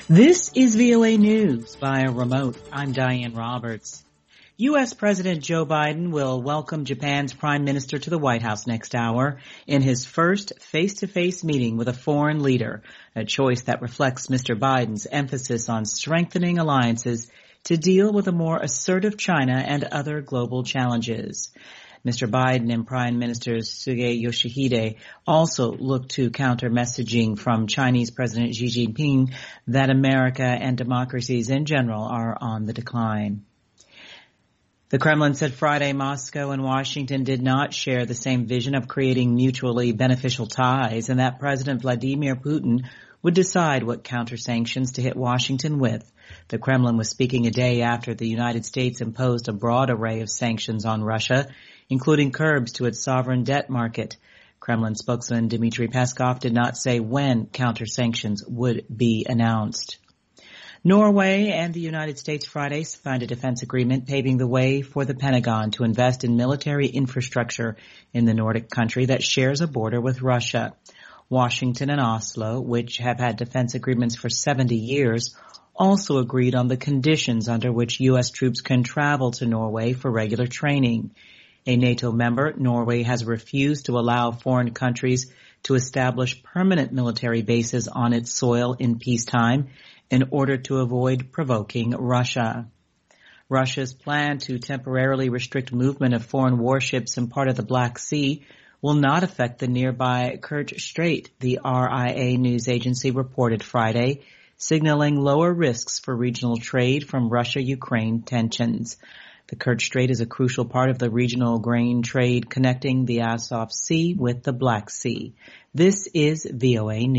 This is VOA News via remote. I'm Diane Roberts. U.S. President Joe Biden will welcome Japan's Prime Minister to the White House next hour in his first face-to-face meeting with a foreign leader, a choice that reflects Mr. Biden's emphasis on strengthening alliances to deal with a more assertive China and other global challenges. Mr. Biden and Prime Minister Suga Yoshihide also look to counter messaging from Chinese President Xi Jinping that America and democracies in general are on the decline. The Kremlin said Friday Moscow and Washington did not share the same vision of creating mutually beneficial ties and that President Vladimir Putin would decide what counter-sanctions to hit Washington with. The Kremlin was speaking a day after the United States imposed a broad array of sanctions on Russia, including curbs to its sovereign debt market. Kremlin spokesman Dmitry Peskov did not say when counter-sanctions would be announced. Norway and the United States Friday signed a defense agreement paving the way for the Pentagon to invest in military infrastructure in the Nordic country that shares a border with Russia. Washington and Oslo, which have had defense agreements for 70 years, also agreed on the conditions under which U.S. troops can travel to Norway for regular training. A NATO member, Norway has refused to allow foreign countries to establish permanent military bases on its soil in peacetime in order to avoid provoking Russia. Russia's plan to temporarily restrict movement of foreign warships in part of the Black Sea will not affect the nearby Kerch Strait, the RIA news agency reported Friday, signaling lower risks for regional trade from Russia-Ukraine tensions. The Kerch Strait is a crucial part of the regional grain trade connecting the Azov Sea with the Black Sea. This is VOA News.